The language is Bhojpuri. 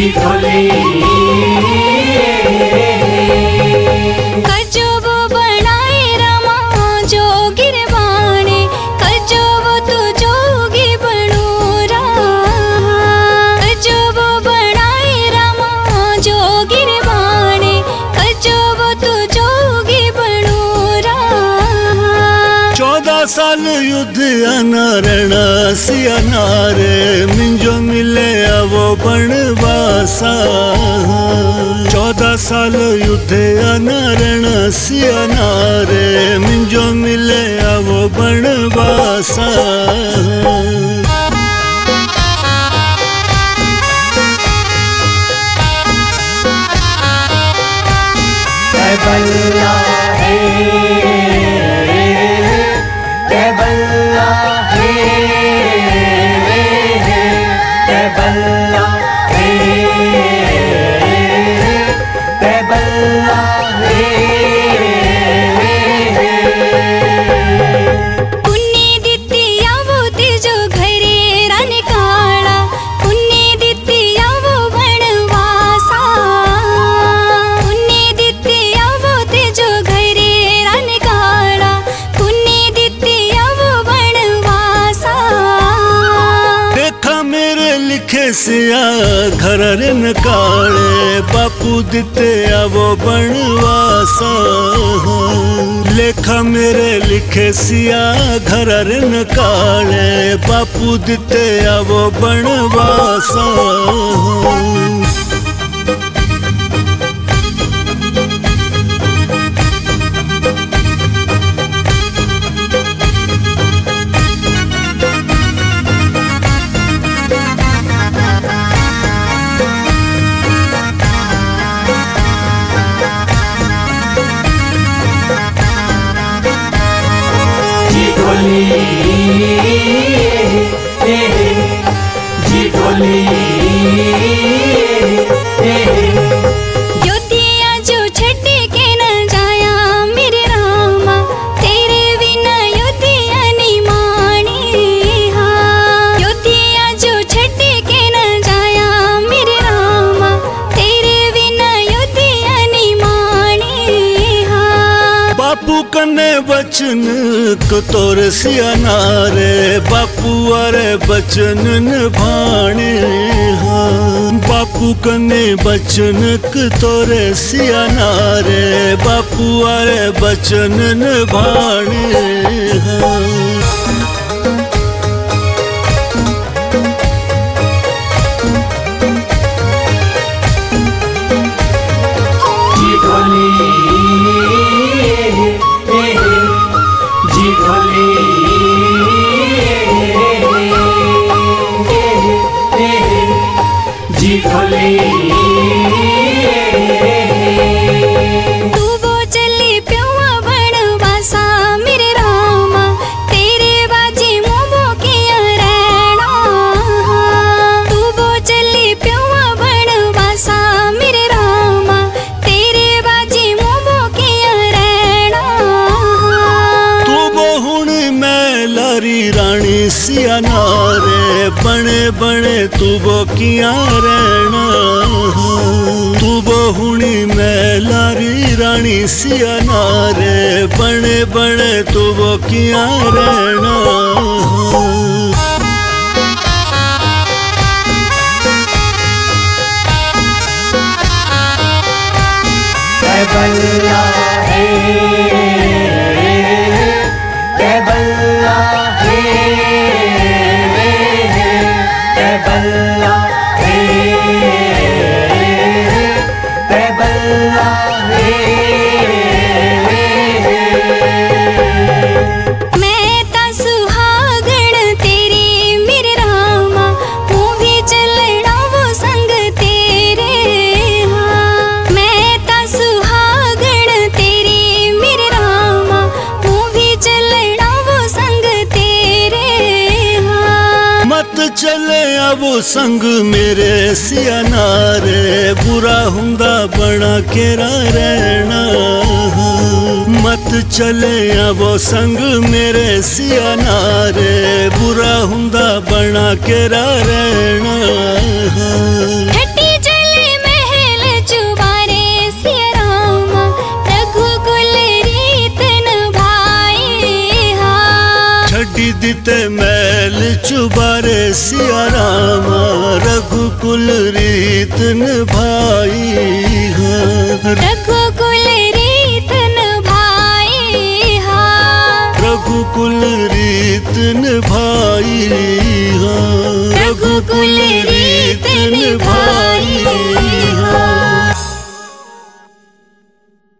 जी ढोली कजोब बनाए रमा जोगिर बाणे कजोब तू जोगी बनूरा कजोब बनाए रमा जोगिर बाणे कजोब तू जोगी बनूरा 14 साल युद्ध अनारण सिया नारे मिंजो मिले वो बनवासा 14 साल युद्ध अनारण सिया नारे मिंजो मिले वो बनवासा बल्ला है बल्ला है बल्ला है बल्ला पुण्य दित्ती आवो तेजो घरे राने काळा पुण्य दित्ती आवो बनवासा पुण्य दित्ती आवो तेजो घरे राने काळा पुण्य दित्ती आवो बनवासा देखा मेरे लिखे सिया घर न काले बापू दिते आवो बनवासा लेखा मेरे लिखे सिया घर न काले बापू दिते आवो बनवासा जी ढोली ज्योतिया जो छटे के न जाया मेरे रामा तेरे बिना युद्धिया नहीं मानी हाँ ज्योतिया जो छटे के न जाया मेरे रामा तेरे बिना युद्धिया नहीं मानी हाँ बापू कने बचन को तोर सिया नारे बापू अरे बचन निभाने हाँ बापू कने बचन को तोरे सिया नारे बापू अरे बचन निभाने हाँ जी ढोली जी ढोली जी ढोली तू वो चली प्योआ बनवासा मेरे रामा तेरे बाजी मोबो किया रहना तू वो चली प्योआ बनवासा मेरे रामा तेरे बाजी मोबो किया रहना तू बहुण मैं लारी रानी सिया नारे बने बने तू वो किया रहना तू बहुणी मैं लारी रानी सिया नारे बने बने तू वो किया रहना बल्ला है बल्ला है बल्ला है बल्ला मैं ता सुहागण तेरी मेरे रामा हूँ भी चलना वो संग तेरे हाँ मैं ता सुहागण तेरी मेरे रामा हूँ भी चलना वो संग तेरे हाँ मत चले अब संग मेरे सिया नारे बुरा हुंदा बना केरा रहना मत चले अब संग मेरे सिया नारे बुरा हुंदा बना केरा रहना ठट्टी चुबारे सिया रामा रघुकुल रीत निभाई हाँ। रघुकुल रीत निभाई हाँ। रघुकुल रीत निभाई हाँ। रघुकुल